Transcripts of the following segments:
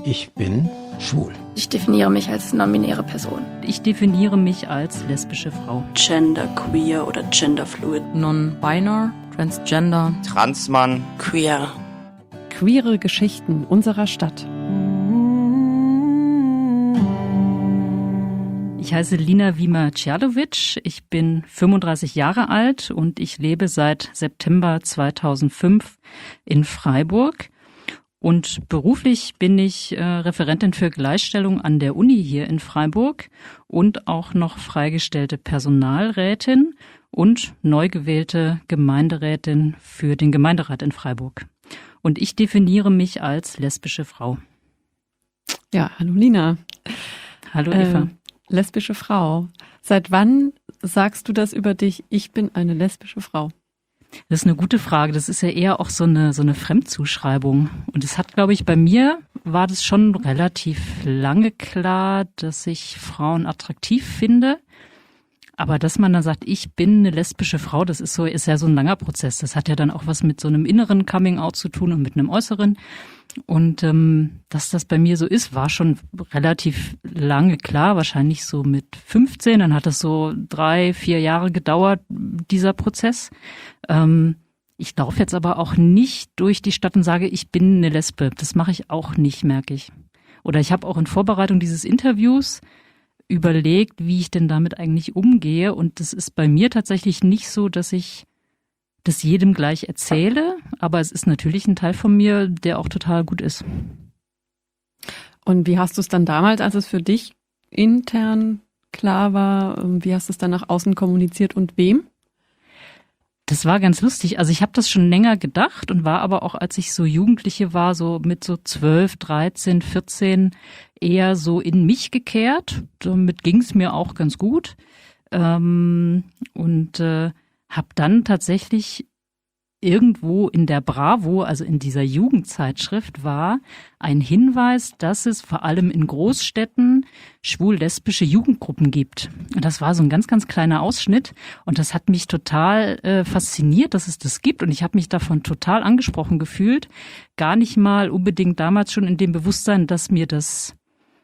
Ich bin schwul. Ich definiere mich als non-binäre Person. Ich definiere mich als lesbische Frau. Genderqueer oder genderfluid. Non-binär, transgender. Transmann. Queer. Queere Geschichten unserer Stadt. Ich heiße Lina Wiemer-Czerlowitsch, ich bin 35 Jahre alt und ich lebe seit September 2005 in Freiburg. Und beruflich bin ich Referentin für Gleichstellung an der Uni hier in Freiburg und auch noch freigestellte Personalrätin und neu gewählte Gemeinderätin für den Gemeinderat in Freiburg. Und ich definiere mich als lesbische Frau. Ja, hallo Lina. Hallo Eva. Lesbische Frau. Seit wann sagst du das über dich? Ich bin eine lesbische Frau. Das ist eine gute Frage. Das ist ja eher auch so eine Fremdzuschreibung. Und es hat, glaube ich, bei mir war das schon relativ lange klar, dass ich Frauen attraktiv finde. Aber dass man dann sagt, ich bin eine lesbische Frau, das ist ja so ein langer Prozess. Das hat ja dann auch was mit so einem inneren Coming-out zu tun und mit einem äußeren. Und dass das bei mir so ist, war schon relativ lange klar, wahrscheinlich so mit 15. Dann hat es so 3-4 Jahre gedauert, dieser Prozess. Ich laufe jetzt aber auch nicht durch die Stadt und sage, ich bin eine Lesbe. Das mache ich auch nicht, merke ich. Oder ich habe auch in Vorbereitung dieses Interviews überlegt, wie ich denn damit eigentlich umgehe. Und das ist bei mir tatsächlich nicht so, dass ich das jedem gleich erzähle, aber es ist natürlich ein Teil von mir, der auch total gut ist. Und wie hast du es dann damals, als es für dich intern klar war, wie hast du es dann nach außen kommuniziert und wem? Das war ganz lustig. Also ich habe das schon länger gedacht und war aber auch, als ich so Jugendliche war, so mit so 12, 13, 14 eher so in mich gekehrt. Damit ging es mir auch ganz gut. Habe dann tatsächlich irgendwo in der Bravo, also in dieser Jugendzeitschrift, war ein Hinweis, dass es vor allem in Großstädten schwul-lesbische Jugendgruppen gibt. Und das war so ein ganz, ganz kleiner Ausschnitt. Und das hat mich total fasziniert, dass es das gibt. Und ich habe mich davon total angesprochen gefühlt. Gar nicht mal unbedingt damals schon in dem Bewusstsein, dass das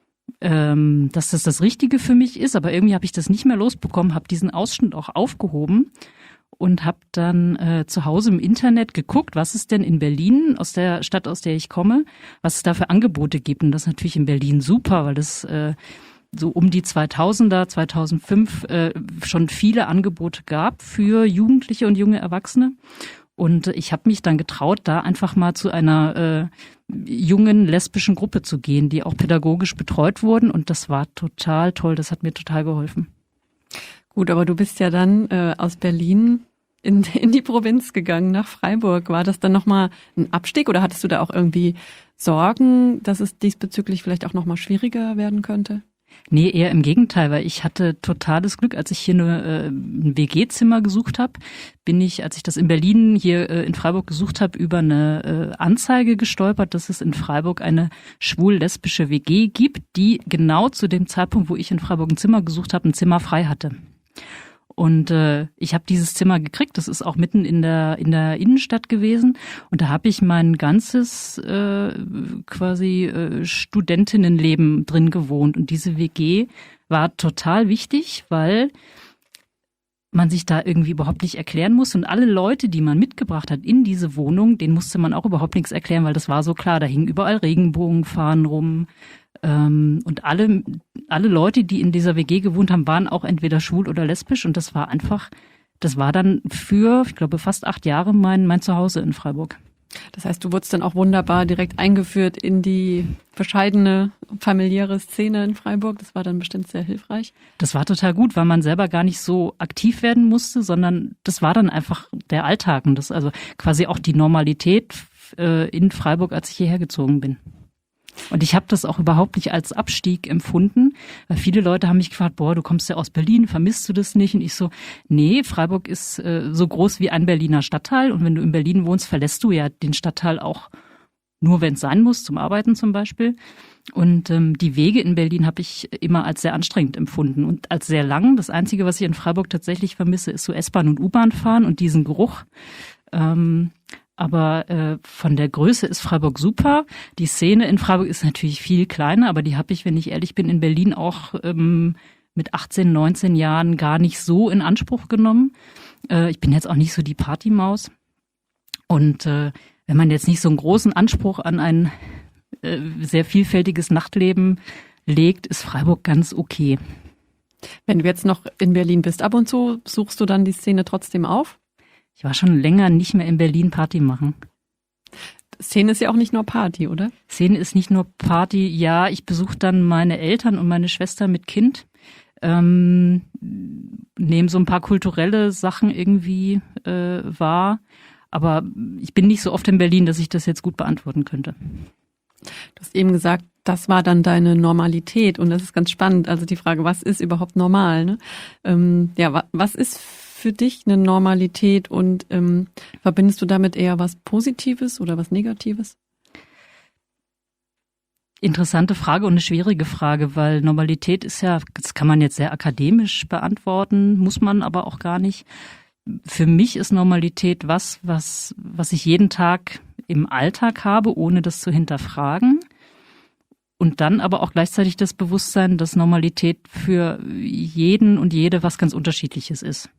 das Richtige für mich ist. Aber irgendwie habe ich das nicht mehr losbekommen, habe diesen Ausschnitt auch aufgehoben. Und habe dann zu Hause im Internet geguckt, was es denn in Berlin, aus der Stadt, aus der ich komme, was es da für Angebote gibt. Und das ist natürlich in Berlin super, weil das so um die 2000er, 2005 schon viele Angebote gab für Jugendliche und junge Erwachsene. Und ich habe mich dann getraut, da einfach mal zu einer jungen lesbischen Gruppe zu gehen, die auch pädagogisch betreut wurden. Und das war total toll, das hat mir total geholfen. Gut, aber du bist ja dann aus Berlin in die Provinz gegangen, nach Freiburg. War das dann nochmal ein Abstieg oder hattest du da auch irgendwie Sorgen, dass es diesbezüglich vielleicht auch nochmal schwieriger werden könnte? Nee, eher im Gegenteil, weil ich hatte totales Glück, als ich hier ein WG-Zimmer gesucht habe, als ich das in Berlin hier in Freiburg gesucht habe, über eine Anzeige gestolpert, dass es in Freiburg eine schwul-lesbische WG gibt, die genau zu dem Zeitpunkt, wo ich in Freiburg ein Zimmer gesucht habe, ein Zimmer frei hatte. Und ich habe dieses Zimmer gekriegt, das ist auch mitten in der Innenstadt gewesen. Und da habe ich mein ganzes Studentinnenleben drin gewohnt. Und diese WG war total wichtig, weil man sich da irgendwie überhaupt nicht erklären muss. Und alle Leute, die man mitgebracht hat in diese Wohnung, denen musste man auch überhaupt nichts erklären, weil das war so klar. Da hingen überall Regenbogenfahnen rum. Und alle Leute, die in dieser WG gewohnt haben, waren auch entweder schwul oder lesbisch. Und das war dann für, ich glaube, fast 8 Jahre mein Zuhause in Freiburg. Das heißt, du wurdest dann auch wunderbar direkt eingeführt in die bescheidene familiäre Szene in Freiburg. Das war dann bestimmt sehr hilfreich. Das war total gut, weil man selber gar nicht so aktiv werden musste, sondern das war dann einfach der Alltag. Und das also quasi auch die Normalität in Freiburg, als ich hierher gezogen bin. Und ich habe das auch überhaupt nicht als Abstieg empfunden, weil viele Leute haben mich gefragt, du kommst ja aus Berlin, vermisst du das nicht? Und ich so, nee, Freiburg ist so groß wie ein Berliner Stadtteil und wenn du in Berlin wohnst, verlässt du ja den Stadtteil auch nur, wenn es sein muss, zum Arbeiten zum Beispiel. Und die Wege in Berlin habe ich immer als sehr anstrengend empfunden und als sehr lang. Das Einzige, was ich in Freiburg tatsächlich vermisse, ist so S-Bahn und U-Bahn fahren und diesen Geruch. Aber von der Größe ist Freiburg super. Die Szene in Freiburg ist natürlich viel kleiner, aber die habe ich, wenn ich ehrlich bin, in Berlin auch mit 18, 19 Jahren gar nicht so in Anspruch genommen. Ich bin jetzt auch nicht so die Partymaus. Und wenn man jetzt nicht so einen großen Anspruch an ein sehr vielfältiges Nachtleben legt, ist Freiburg ganz okay. Wenn du jetzt noch in Berlin bist, ab und zu suchst du dann die Szene trotzdem auf? Ich war schon länger nicht mehr in Berlin Party machen. Szene ist ja auch nicht nur Party, oder? Szene ist nicht nur Party. Ja, ich besuche dann meine Eltern und meine Schwester mit Kind. Nehme so ein paar kulturelle Sachen irgendwie wahr. Aber ich bin nicht so oft in Berlin, dass ich das jetzt gut beantworten könnte. Du hast eben gesagt, das war dann deine Normalität. Und das ist ganz spannend. Also die Frage, was ist überhaupt normal? Ne? Was ist für dich eine Normalität und verbindest du damit eher was Positives oder was Negatives? Interessante Frage und eine schwierige Frage, weil Normalität ist ja, das kann man jetzt sehr akademisch beantworten, muss man aber auch gar nicht. Für mich ist Normalität was ich jeden Tag im Alltag habe, ohne das zu hinterfragen. Und dann aber auch gleichzeitig das Bewusstsein, dass Normalität für jeden und jede was ganz Unterschiedliches ist.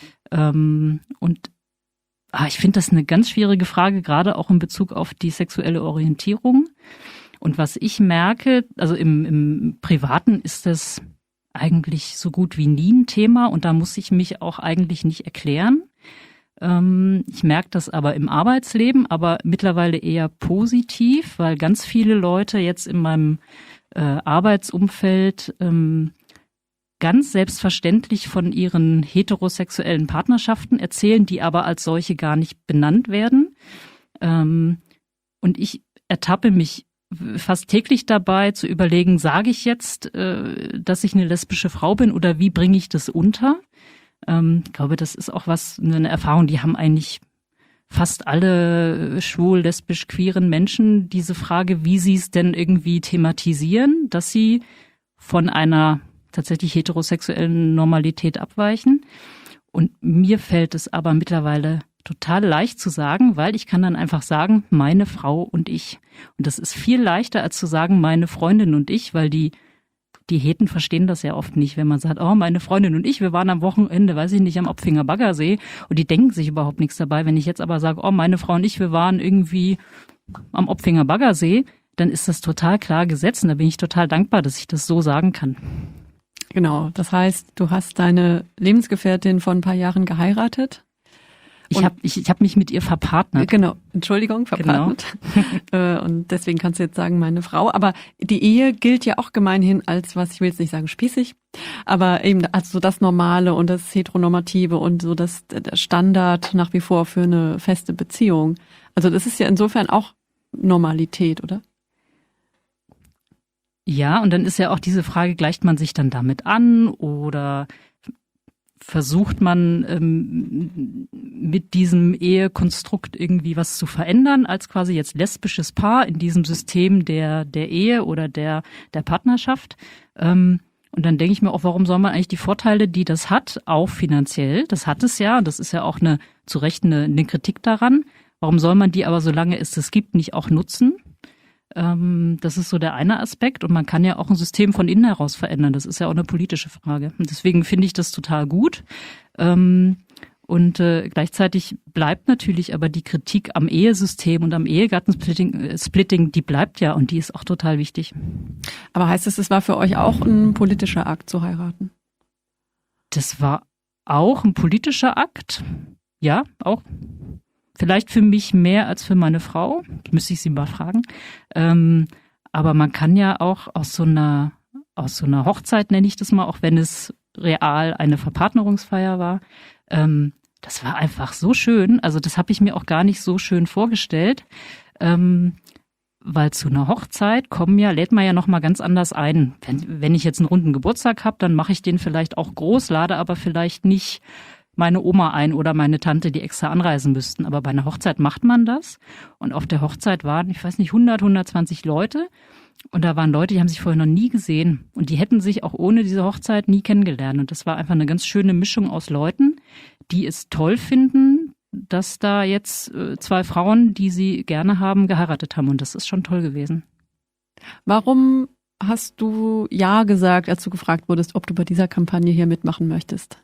Ich finde das eine ganz schwierige Frage, gerade auch in Bezug auf die sexuelle Orientierung. Und was ich merke, also im Privaten ist das eigentlich so gut wie nie ein Thema und da muss ich mich auch eigentlich nicht erklären. Ich merke das aber im Arbeitsleben, aber mittlerweile eher positiv, weil ganz viele Leute jetzt in meinem Arbeitsumfeld ganz selbstverständlich von ihren heterosexuellen Partnerschaften erzählen, die aber als solche gar nicht benannt werden. Und ich ertappe mich fast täglich dabei zu überlegen, sage ich jetzt, dass ich eine lesbische Frau bin oder wie bringe ich das unter? Ich glaube, das ist auch eine Erfahrung, die haben eigentlich fast alle schwul, lesbisch, queeren Menschen diese Frage, wie sie es denn irgendwie thematisieren, dass sie von einer tatsächlich heterosexuellen Normalität abweichen. Und mir fällt es aber mittlerweile total leicht zu sagen, weil ich kann dann einfach sagen, meine Frau und ich. Und das ist viel leichter, als zu sagen, meine Freundin und ich, weil die Heten verstehen das ja oft nicht, wenn man sagt, oh, meine Freundin und ich, wir waren am Wochenende, weiß ich nicht, am Opfinger Baggersee und die denken sich überhaupt nichts dabei. Wenn ich jetzt aber sage, oh, meine Frau und ich, wir waren irgendwie am Opfinger Baggersee, dann ist das total klar gesetzt und da bin ich total dankbar, dass ich das so sagen kann. Genau, das heißt, du hast deine Lebensgefährtin vor ein paar Jahren geheiratet. Ich hab mich mit ihr verpartnert. Genau, Entschuldigung, verpartnert. Genau. Und deswegen kannst du jetzt sagen, meine Frau. Aber die Ehe gilt ja auch gemeinhin als was, ich will jetzt nicht sagen spießig, aber eben als so das Normale und das Heteronormative und so der Standard nach wie vor für eine feste Beziehung. Also das ist ja insofern auch Normalität, oder? Ja, und dann ist ja auch diese Frage, gleicht man sich dann damit an oder versucht man mit diesem Ehekonstrukt irgendwie was zu verändern als quasi jetzt lesbisches Paar in diesem System der Ehe oder der Partnerschaft. Und dann denke ich mir auch, warum soll man eigentlich die Vorteile, die das hat, auch finanziell, das hat es ja, das ist ja auch zu Recht eine Kritik daran, warum soll man die aber, solange es das gibt, nicht auch nutzen? Das ist so der eine Aspekt und man kann ja auch ein System von innen heraus verändern. Das ist ja auch eine politische Frage. Und deswegen finde ich das total gut. Und gleichzeitig bleibt natürlich aber die Kritik am Ehesystem und am Ehegattensplitting, die bleibt ja und die ist auch total wichtig. Aber heißt es war für euch auch ein politischer Akt zu heiraten? Das war auch ein politischer Akt. Ja, auch. Vielleicht für mich mehr als für meine Frau, müsste ich sie mal fragen. Aber man kann ja auch aus so einer Hochzeit, nenne ich das mal, auch wenn es real eine Verpartnerungsfeier war, das war einfach so schön. Also das habe ich mir auch gar nicht so schön vorgestellt, weil zu einer Hochzeit lädt man ja noch mal ganz anders ein. Wenn ich jetzt einen runden Geburtstag habe, dann mache ich den vielleicht auch groß, lade aber vielleicht nicht meine Oma ein oder meine Tante, die extra anreisen müssten. Aber bei einer Hochzeit macht man das. Und auf der Hochzeit waren, ich weiß nicht, 120 Leute. Und da waren Leute, die haben sich vorher noch nie gesehen. Und die hätten sich auch ohne diese Hochzeit nie kennengelernt. Und das war einfach eine ganz schöne Mischung aus Leuten, die es toll finden, dass da jetzt 2 Frauen, die sie gerne haben, geheiratet haben. Und das ist schon toll gewesen. Warum hast du Ja gesagt, als du gefragt wurdest, ob du bei dieser Kampagne hier mitmachen möchtest?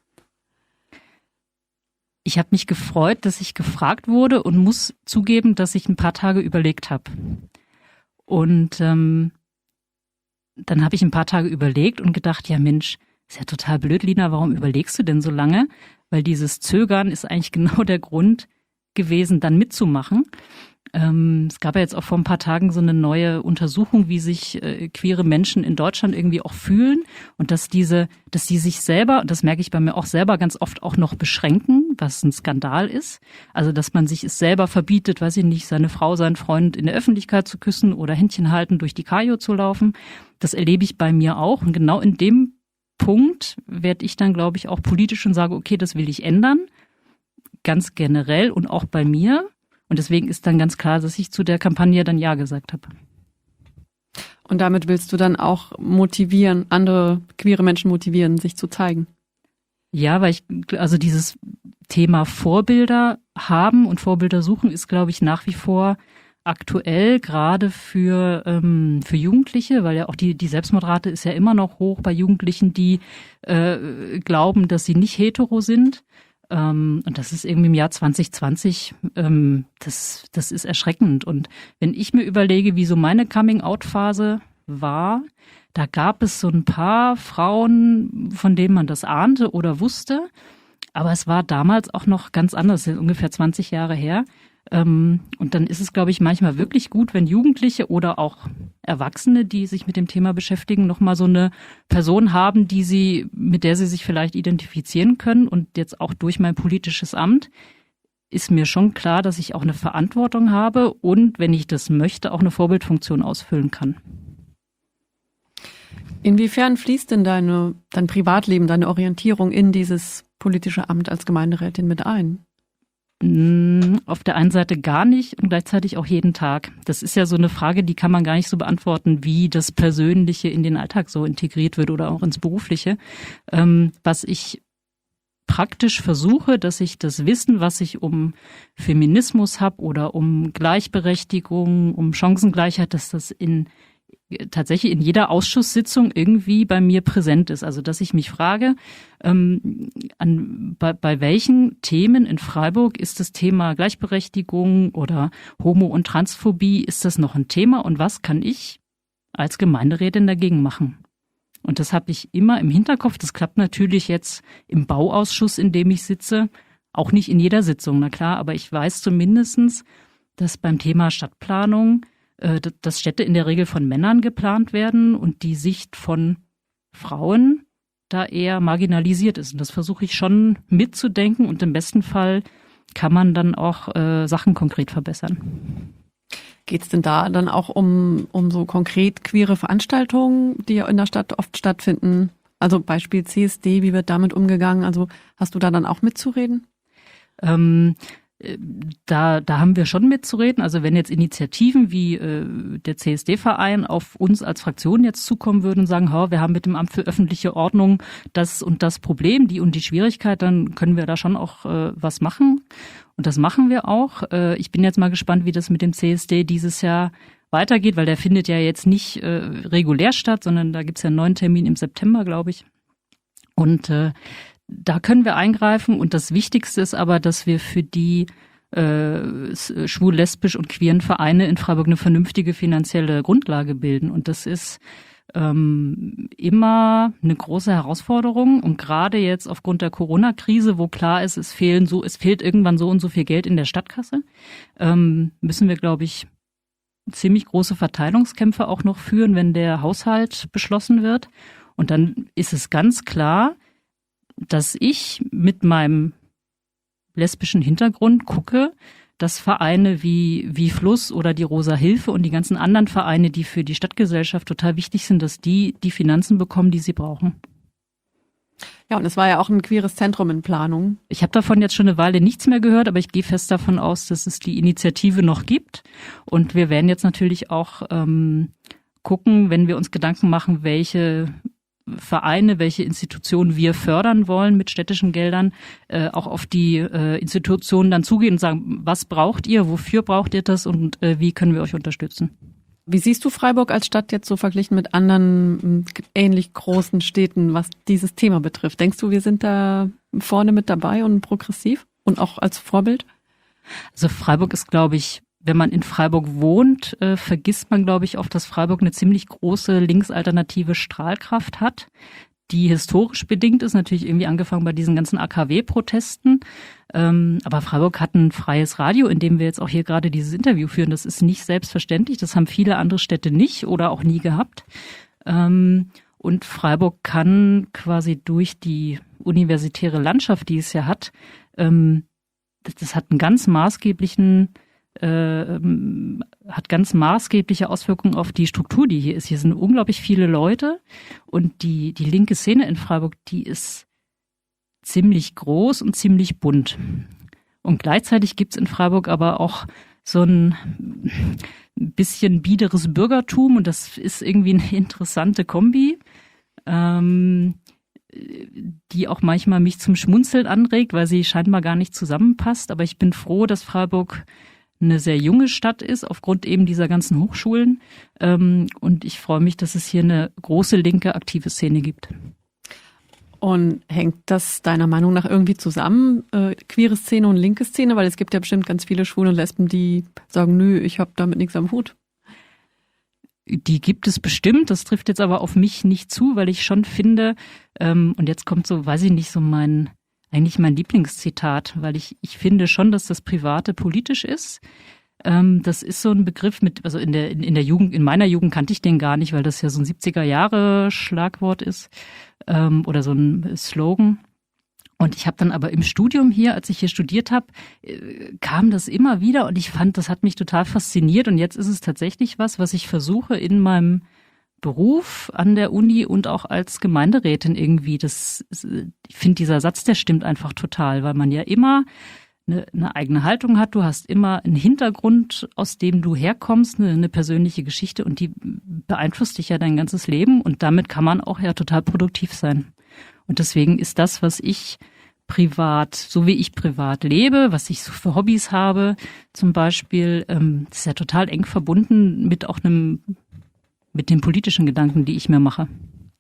Ich habe mich gefreut, dass ich gefragt wurde und muss zugeben, dass ich ein paar Tage überlegt habe. Und dann habe ich ein paar Tage überlegt und gedacht, ja Mensch, ist ja total blöd, Lina, warum überlegst du denn so lange? Weil dieses Zögern ist eigentlich genau der Grund gewesen, dann mitzumachen. Es gab ja jetzt auch vor ein paar Tagen so eine neue Untersuchung, wie sich queere Menschen in Deutschland irgendwie auch fühlen und dass die sich selber, das merke ich bei mir auch selber ganz oft auch noch beschränken, was ein Skandal ist. Also, dass man sich es selber verbietet, weiß ich nicht, seine Frau, seinen Freund in der Öffentlichkeit zu küssen oder Händchen halten, durch die Kajo zu laufen. Das erlebe ich bei mir auch. Und genau in dem Punkt werde ich dann, glaube ich, auch politisch und sage, okay, das will ich ändern. Ganz generell und auch bei mir. Und deswegen ist dann ganz klar, dass ich zu der Kampagne dann Ja gesagt habe. Und damit willst du dann auch motivieren, andere queere Menschen motivieren, sich zu zeigen? Ja, weil also dieses Thema Vorbilder haben und Vorbilder suchen ist, glaube ich, nach wie vor aktuell, gerade für Jugendliche, weil ja auch die Selbstmordrate ist ja immer noch hoch bei Jugendlichen, die glauben, dass sie nicht hetero sind. Und das ist irgendwie im Jahr 2020, das ist erschreckend. Und wenn ich mir überlege, wie so meine Coming-out-Phase war, da gab es so ein paar Frauen, von denen man das ahnte oder wusste. Aber es war damals auch noch ganz anders, das ist ungefähr 20 Jahre her. Und dann ist es, glaube ich, manchmal wirklich gut, wenn Jugendliche oder auch Erwachsene, die sich mit dem Thema beschäftigen, nochmal so eine Person haben, mit der sie sich vielleicht identifizieren können. Und jetzt auch durch mein politisches Amt ist mir schon klar, dass ich auch eine Verantwortung habe und, wenn ich das möchte, auch eine Vorbildfunktion ausfüllen kann. Inwiefern fließt denn dein Privatleben, deine Orientierung in dieses politische Amt als Gemeinderätin mit ein? Auf der einen Seite gar nicht und gleichzeitig auch jeden Tag. Das ist ja so eine Frage, die kann man gar nicht so beantworten, wie das Persönliche in den Alltag so integriert wird oder auch ins Berufliche. Was ich praktisch versuche, dass ich das Wissen, was ich um Feminismus habe oder um Gleichberechtigung, um Chancengleichheit, dass das tatsächlich in jeder Ausschusssitzung irgendwie bei mir präsent ist. Also dass ich mich frage, bei welchen Themen in Freiburg ist das Thema Gleichberechtigung oder Homo- und Transphobie, ist das noch ein Thema und was kann ich als Gemeinderätin dagegen machen? Und das habe ich immer im Hinterkopf. Das klappt natürlich jetzt im Bauausschuss, in dem ich sitze, auch nicht in jeder Sitzung, na klar, aber ich weiß zumindestens, dass beim Thema Stadtplanung dass Städte in der Regel von Männern geplant werden und die Sicht von Frauen da eher marginalisiert ist. Und das versuche ich schon mitzudenken und im besten Fall kann man dann auch Sachen konkret verbessern. Geht es denn da dann auch um so konkret queere Veranstaltungen, die in der Stadt oft stattfinden? Also Beispiel CSD, wie wird damit umgegangen? Also hast du da dann auch mitzureden? Da haben wir schon mitzureden. Also wenn jetzt Initiativen wie der CSD-Verein auf uns als Fraktion jetzt zukommen würden und sagen, wir haben mit dem Amt für öffentliche Ordnung das und das Problem, die und die Schwierigkeit, dann können wir da schon auch was machen. Und das machen wir auch. Ich bin jetzt mal gespannt, wie das mit dem CSD dieses Jahr weitergeht, weil der findet ja jetzt nicht regulär statt, sondern da gibt's ja einen neuen Termin im September, glaube ich. Und da können wir eingreifen und das Wichtigste ist aber, dass wir für die schwul-, lesbisch- und queeren Vereine in Freiburg eine vernünftige finanzielle Grundlage bilden. Und das ist immer eine große Herausforderung. Und gerade jetzt aufgrund der Corona-Krise, wo klar ist, es fehlt irgendwann so und so viel Geld in der Stadtkasse, müssen wir, glaube ich, ziemlich große Verteilungskämpfe auch noch führen, wenn der Haushalt beschlossen wird. Und dann ist es ganz klar, dass ich mit meinem lesbischen Hintergrund gucke, dass Vereine wie Fluss oder die Rosa Hilfe und die ganzen anderen Vereine, die für die Stadtgesellschaft total wichtig sind, dass die Finanzen bekommen, die sie brauchen. Ja, und es war ja auch ein queeres Zentrum in Planung. Ich habe davon jetzt schon eine Weile nichts mehr gehört, aber ich gehe fest davon aus, dass es die Initiative noch gibt. Und wir werden jetzt natürlich auch gucken, wenn wir uns Gedanken machen, welche Vereine, welche Institutionen wir fördern wollen mit städtischen Geldern, auch auf die Institutionen dann zugehen und sagen, was braucht ihr, wofür braucht ihr das und wie können wir euch unterstützen? Wie siehst du Freiburg als Stadt jetzt so verglichen mit anderen ähnlich großen Städten, was dieses Thema betrifft? Denkst du, wir sind da vorne mit dabei und progressiv und auch als Vorbild? Also Freiburg ist, glaube ich, wenn man in Freiburg wohnt, vergisst man, glaube ich, oft, dass Freiburg eine ziemlich große linksalternative Strahlkraft hat, die historisch bedingt ist, natürlich irgendwie angefangen bei diesen ganzen AKW-Protesten. Aber Freiburg hat ein freies Radio, in dem wir jetzt auch hier gerade dieses Interview führen. Das ist nicht selbstverständlich, das haben viele andere Städte nicht oder auch nie gehabt. Und Freiburg kann quasi durch die universitäre Landschaft, die es ja hat, das hat einen ganz maßgebliche Auswirkungen auf die Struktur, die hier ist. Hier sind unglaublich viele Leute und die linke Szene in Freiburg, die ist ziemlich groß und ziemlich bunt. Und gleichzeitig gibt's in Freiburg aber auch so ein bisschen biederes Bürgertum und das ist irgendwie eine interessante Kombi, die auch manchmal mich zum Schmunzeln anregt, weil sie scheinbar gar nicht zusammenpasst. Aber ich bin froh, dass Freiburg eine sehr junge Stadt ist, aufgrund eben dieser ganzen Hochschulen. Und ich freue mich, dass es hier eine große linke aktive Szene gibt. Und hängt das deiner Meinung nach irgendwie zusammen, queere Szene und linke Szene? Weil es gibt ja bestimmt ganz viele Schwule und Lesben, die sagen, nö, ich habe damit nichts am Hut. Die gibt es bestimmt, das trifft jetzt aber auf mich nicht zu, weil ich schon finde, und jetzt kommt so, weiß ich nicht, so mein Lieblingszitat, weil ich finde schon, dass das Private politisch ist. Das ist so ein Begriff also in der Jugend, in meiner Jugend kannte ich den gar nicht, weil das ja so ein 70er-Jahre-Schlagwort ist, oder so ein Slogan. Und ich habe dann aber im Studium hier, als ich hier studiert habe, kam das immer wieder und ich fand, das hat mich total fasziniert und jetzt ist es tatsächlich was ich versuche in meinem Beruf an der Uni und auch als Gemeinderätin irgendwie. Ich finde, dieser Satz, der stimmt einfach total, weil man ja immer eine eigene Haltung hat. Du hast immer einen Hintergrund, aus dem du herkommst, eine persönliche Geschichte und die beeinflusst dich ja dein ganzes Leben und damit kann man auch ja total produktiv sein. Und deswegen ist das, was ich privat, so wie ich privat lebe, was ich so für Hobbys habe, zum Beispiel, ist ja total eng verbunden mit den politischen Gedanken, die ich mir mache.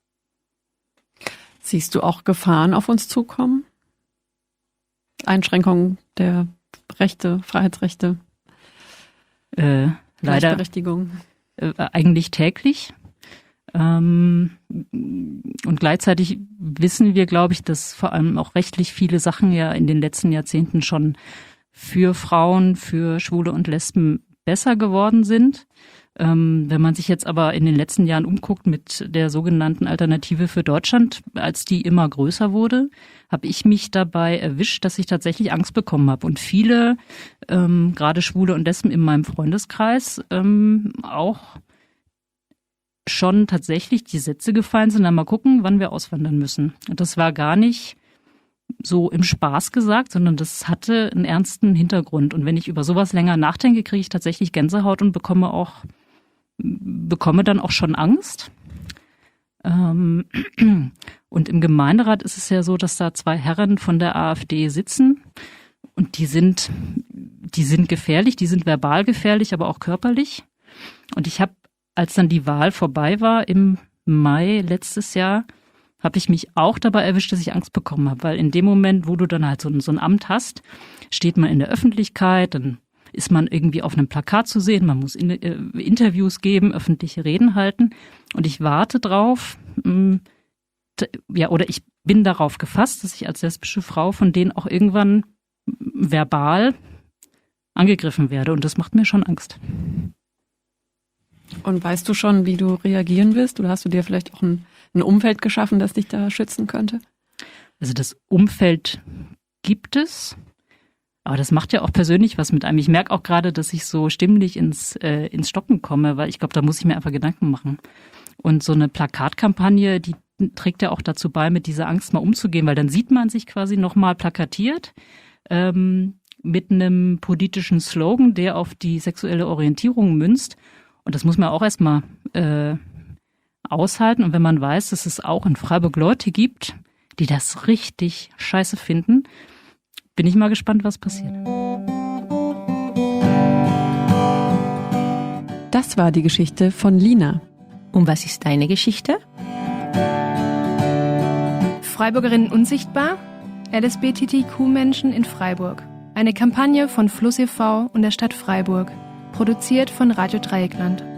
Siehst du auch Gefahren auf uns zukommen? Einschränkungen der Rechte, Freiheitsrechte, Leider Gleichberechtigung? Eigentlich täglich. Und gleichzeitig wissen wir, glaube ich, dass vor allem auch rechtlich viele Sachen ja in den letzten Jahrzehnten schon für Frauen, für Schwule und Lesben besser geworden sind. Wenn man sich jetzt aber in den letzten Jahren umguckt mit der sogenannten Alternative für Deutschland, als die immer größer wurde, habe ich mich dabei erwischt, dass ich tatsächlich Angst bekommen habe. Und viele, gerade Schwule und Lesben in meinem Freundeskreis, auch schon tatsächlich die Sätze gefallen sind, dann mal gucken, wann wir auswandern müssen. Und das war gar nicht so im Spaß gesagt, sondern das hatte einen ernsten Hintergrund. Und wenn ich über sowas länger nachdenke, kriege ich tatsächlich Gänsehaut und bekomme dann auch schon Angst. Und im Gemeinderat ist es ja so, dass da 2 Herren von der AfD sitzen und die sind gefährlich, die sind verbal gefährlich, aber auch körperlich. Und ich habe, als dann die Wahl vorbei war im Mai letztes Jahr, habe ich mich auch dabei erwischt, dass ich Angst bekommen habe, weil in dem Moment, wo du dann halt so ein Amt hast, steht man in der Öffentlichkeit, dann ist man irgendwie auf einem Plakat zu sehen, man muss Interviews geben, öffentliche Reden halten und ich warte drauf, oder ich bin darauf gefasst, dass ich als lesbische Frau von denen auch irgendwann verbal angegriffen werde und das macht mir schon Angst. Und weißt du schon, wie du reagieren willst? Oder hast du dir vielleicht auch ein Umfeld geschaffen, das dich da schützen könnte? Also das Umfeld gibt es, aber das macht ja auch persönlich was mit einem. Ich merke auch gerade, dass ich so stimmlich ins Stocken komme, weil ich glaube, da muss ich mir einfach Gedanken machen. Und so eine Plakatkampagne, die trägt ja auch dazu bei, mit dieser Angst mal umzugehen, weil dann sieht man sich quasi nochmal plakatiert mit einem politischen Slogan, der auf die sexuelle Orientierung münzt. Und das muss man auch erstmal aushalten. Und wenn man weiß, dass es auch in Freiburg Leute gibt, die das richtig scheiße finden, bin ich mal gespannt, was passiert. Das war die Geschichte von Lina. Und was ist deine Geschichte? Freiburgerinnen unsichtbar? LSBTQ-Menschen in Freiburg. Eine Kampagne von Fluss e.V. und der Stadt Freiburg. Produziert von Radio Dreieckland.